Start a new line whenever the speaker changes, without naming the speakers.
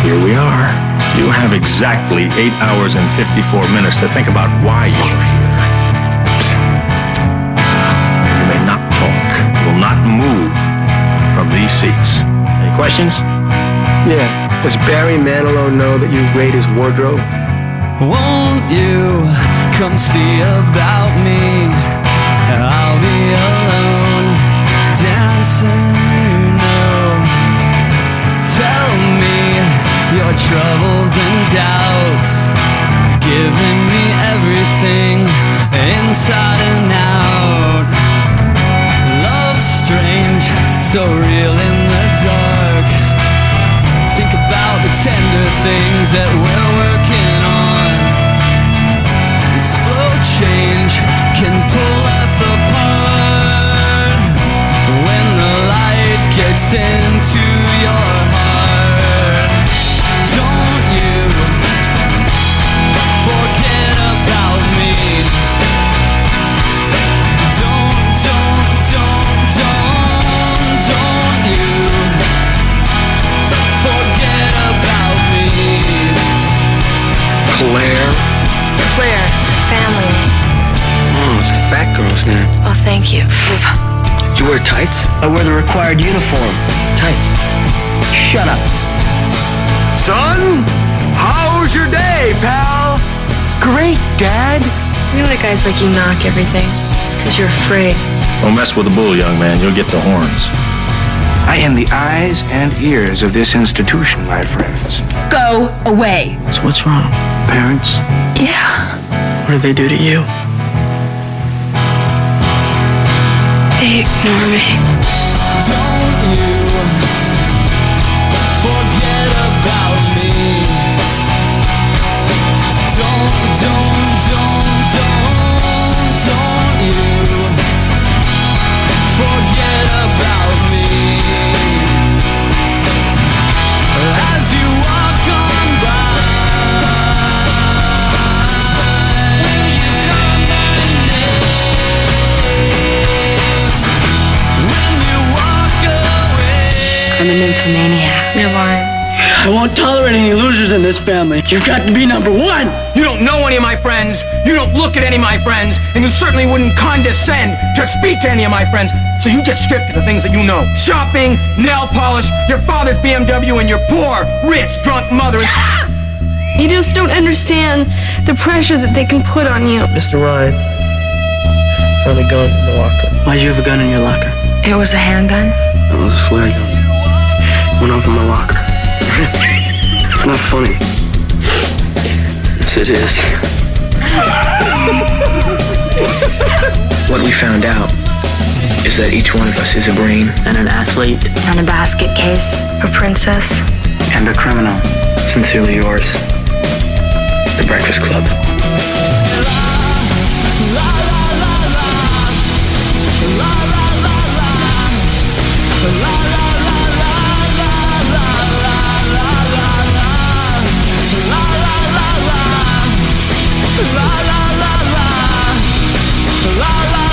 here we are. You have exactly 8 hours and 54 minutes to think about why you're here. You may not talk. You will not move from these seats. Any questions?
Yeah. Does Barry Manilow know that you raid his wardrobe?
Won't you come see about me? I'll be alone, dancing, you know. Tell me your troubles and doubts, giving me everything inside and out. Love's strange, so real in the dark. Think about the tender things that we're working on. And slow change can pull us apart. When the light gets into your heart, don't you forget about me. Don't you forget about me.
Claire?
Claire, it's a family name.
Oh, it's a fat girl's name.
Oh, thank you.
You wear tights?
I wear the required uniform.
Tights.
Shut up.
Son, how's your day, pal? Great, Dad.
You know what guys like you knock everything? It's because you're afraid.
Don't mess with the bull, young man. You'll get the horns.
I am the eyes and ears of this institution, my friends.
Go away.
So what's wrong? Parents?
Yeah.
What did they do to you?
They ignore me.
Don't you forget about me. Don't you forget about me. As you walk on by, will you come my name? When you walk away.
I'm a nymphomaniac. You're lying.
I won't tolerate any losers in this family. You've got to be number one.
You don't know any of my friends, you don't look at any of my friends, and you certainly wouldn't condescend to speak to any of my friends, so you just stick to the things that you know. Shopping, nail polish, your father's BMW, and your poor, rich, drunk mother.
You just don't understand the pressure that they can put on you.
Mr. Ryan found a gun in the locker. Why'd you have a gun in your locker?
It was a handgun.
It was a flare gun. Went off in my locker. It's not funny. Yes, it is. What we found out is that each one of us is a brain and an athlete
On a basket case. A princess.
and a criminal. Sincerely yours, The Breakfast Club.
La la la la, la la